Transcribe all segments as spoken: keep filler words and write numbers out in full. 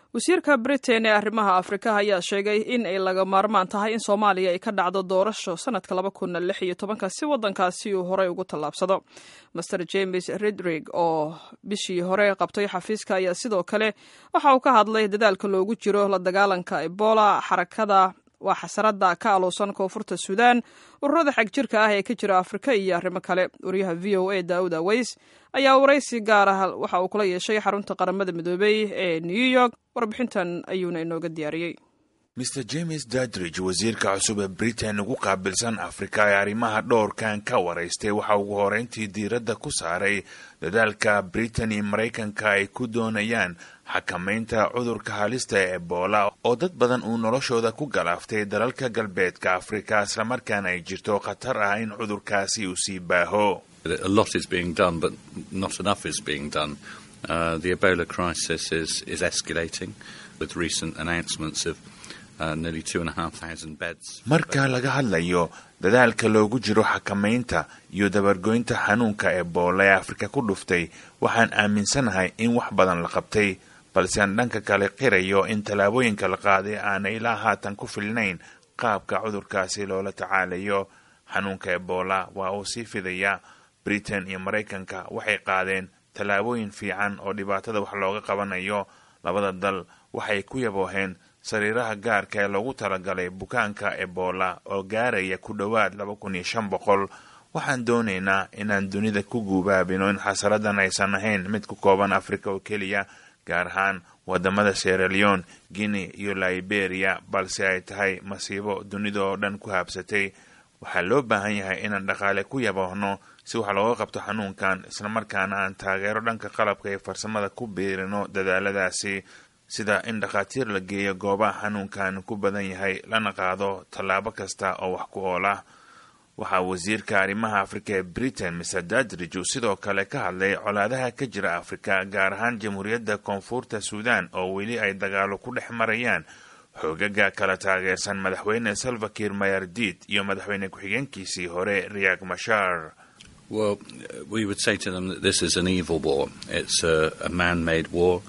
wasiirka Britain ee arrimaha Afrika ayaa sheegay in ay laga maarmaan tahay in Soomaaliya ay ka dhacdo doorasho sanadka laba kun iyo lix iyo toban si wadankaasi uu horey ugu tallaabsado. Master James Redrig oo bishii hore qabtay xafiiska ayaa sidoo kale waxa uu ka hadlay dadaalka loogu jiro la dagaalanka Ebola, xarakada waa xasarada ka aloosan koonfurta Suudaan, ururada xagjirka ah ee ka jira Afrika iyo arrimo kale. Wariyaha V O A Daawud Aways ayaa waraysi gaar ah waxa uu kula yeeshay xarunta qaramada midoobay ee New York. warbixintan ayuuna inooga diyaariyey. Mister James Dadridge, wasiirka cusub ee Britain ugu qaabilsan Afrika ee arrimaha dhowrkan ka waraystay, waxa ugu horeyntii diiradda ku saaray dadaalka Britain iyo Mareykanka ay ku doonayaan xakamaynta cudurka halista ee Ebola oo dad badan uu noloshooda ku galaaftay dalalka galbeedka Afrika, isla markaana ay jirto khatar ah in cudurkaasi uu sii baaho. A lot is being done, but not enough is being done. Uh, the Ebola crisis is, is escalating with recent announcements of uh, nearly two and a half thousand beds. Marka laga hadlayo dadaalka loogu jiro xakamaynta iyo dabargoynta xanuunka Ebola ee Afrika ku dhuftay, waxaan aaminsanahay in wax badan la qabtay, balse aan dhanka kale qirayo in tallaabooyinka la qaaday aanay ilaa haatan ku filnayn qaabka cudurkaasi loola tacaalayo. Xanuunka Ebola waa uu sii fidaya. Britain iyo Mareykanka waxay qaadeen tallaabooyin fiican oo dhibaatada wax looga qabanayo. Labada dal waxay ku yabooheen sariiraha gaarka ee loogu talagalay bukaanka Ebola oo gaaraya ku dhowaad laba kun iyo shan boqol. Waxaan doonaynaa inaan dunida ku guubaabino in xasaradan aysan ahayn mid ku kooban Afrika oo keliya, gaar ahaan wadamada Sierra Leone, Guinea iyo Liberia, balse ay tahay masiibo dunida oo dhan ku habsatay. Waxaa loo baahan yahay inaan dhaqaale ku yaboohno si wax looga qabto xanuunkan, isla markaana aan taageero dhanka qalabka iyo farsamada ku biirino dadaaladaasi, sida in dhakhaatiir la geeyo goobaha xanuunkan ku badan yahay, lana qaado tallaabo kasta oo wax ku ool ah. Waxaa wasiirka arrimaha Afrika ee Britain Mister Dadridge sidoo kale ka hadlay colaadaha ka jira Afrika, gaar ahaan Jamhuuriyadda Koonfurta Suudaan oo weli ay dagaalo ku dhex marayaan xoogaga kala taageersan madaxweyne Salva Kiir Mayardit iyo madaxweyne ku-xigeenkiisii hore Riek Machar. Well, we would say to them that this is an evil war. It's a, a man-made war.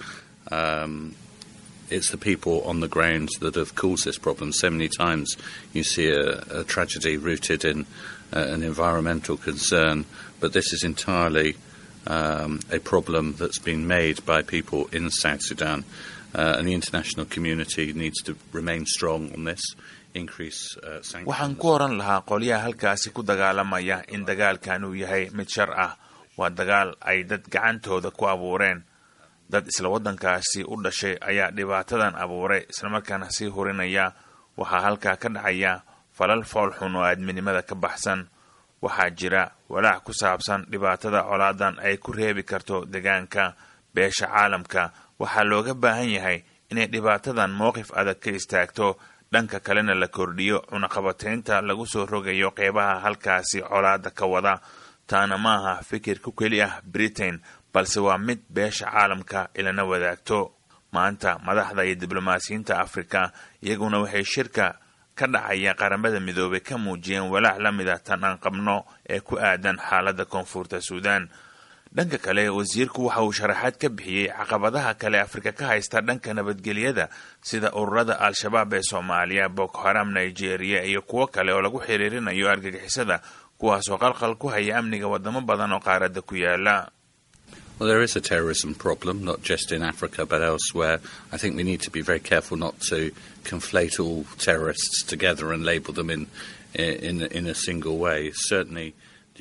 Um, it's the people on the ground that have caused this problem. So many times you see a, a tragedy rooted in uh, an environmental concern, but this is entirely um, a problem that's been made by people in South Sudan. Uh, and the international community needs to remain strong on this. Waxaan ku oran lahaa qolyaha halkaasi ku dagaalamaya in dagaalkan uu yahay mid shar ah. Waa dagaal ay dad gacantooda ku abuureen. Dad isla wadankaasi u dhashay ayaa dhibaatadan abuuray, isla markaana sii hurinaya. Waxaa halkaa ka dhacaya falal fool xun oo aadminimada ka baxsan. Waxaa jira walaac ku saabsan dhibaatada colaadan ay ku reebi karto deegaanka. Beesha caalamka waxaa looga baahan yahay inay dhibaatadan mowqif adag ka istaagto, dhanka kalena la kordhiyo cunaqabateynta lagu soo rogayo qeybaha halkaasi colaada ka wada. Taana maaha fikir ku keli ah Britain, balse waa mid beesha caalamka ilana wadaagto. Maanta madaxda iyo diblomaasiyiinta Afrika iyaguna waxay shirka ka dhacaya qaramada midoobay ka muujiyeen walaac la mid ah tan aan qabno ee ku aadan xaaladda Koonfurta Suudaan. Dhanka kale, wasiirku waxa uu sharaxaad ka bixiyay caqabadaha kale Afrika ka haysta dhanka nabadgelyada, sida ururada Al-Shabaab ee Soomaaliya, Boko Haram Nigeria iyo kuwo kale oo lagu xiriirinayo argagixisada, kuwaas oo qalqal ku haya amniga wadamo badan oo qaaradda ku yaala. Well, there is a terrorism problem, not just in Africa but elsewhere. I think we need to be very careful not to conflate all terrorists together and label them in in in a single way. Certainly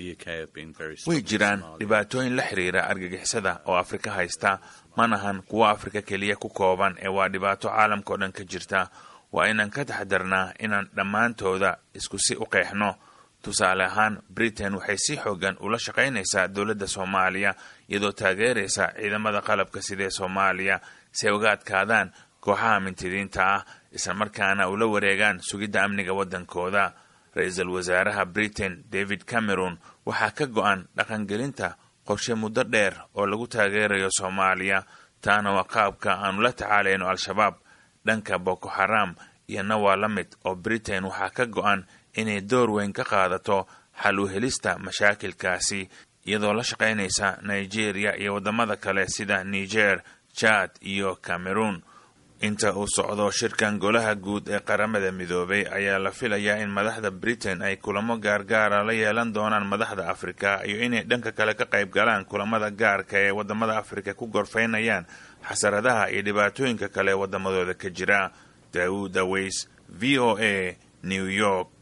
way jiraan dhibaatooyin la xiriira argagixisada oo Afrika haysta, manahan kuwa Afrika keliya ku kooban ee waa dhibaato caalamka oo dhan ka jirta. Waa inaan ka taxadarnaa inaan dhammaantooda isku si u qeexno. Tusaale ahaan, Britain waxay si xoogan ula shaqaynaysaa dowladda Soomaaliya iyadoo taageeraysa ciidamada qalabka sida Soomaaliya si ay uga adkaadaan kooxaha mintidiinta ah, isla markaana ula wareegaan sugidda amniga wadankooda. Ra'iisul wasaaraha Britain David Cameron waxaa ka go'an dhaqangelinta qorshe muddo dheer oo lagu taageerayo Soomaaliya. Taana waa qaabka aanu la tacaalayno Al-Shabaab. Dhanka Boko Haram iyana waa la mid oo Britain waxaa ka go'an inay door weyn ka qaadato xal u helista mashaakilkaasi iyadoo la shaqaynaysa Nigeria iyo wadamada kale sida Niger, Chad iyo Cameroon. inta uu socdo shirkan golaha guud ee qaramada midoobay ayaa la filayaa in madaxda Britain ay kulamo gaargaara la yeelan doonaan madaxda Afrika iyo inay dhanka kale ka qayb galaan kulamada gaarka ee wadamada Afrika ku gorfeynayaan xasaradaha iyo dhibaatooyinka kale wadamadooda ka jira. Daawud Aweys, V O A, New York.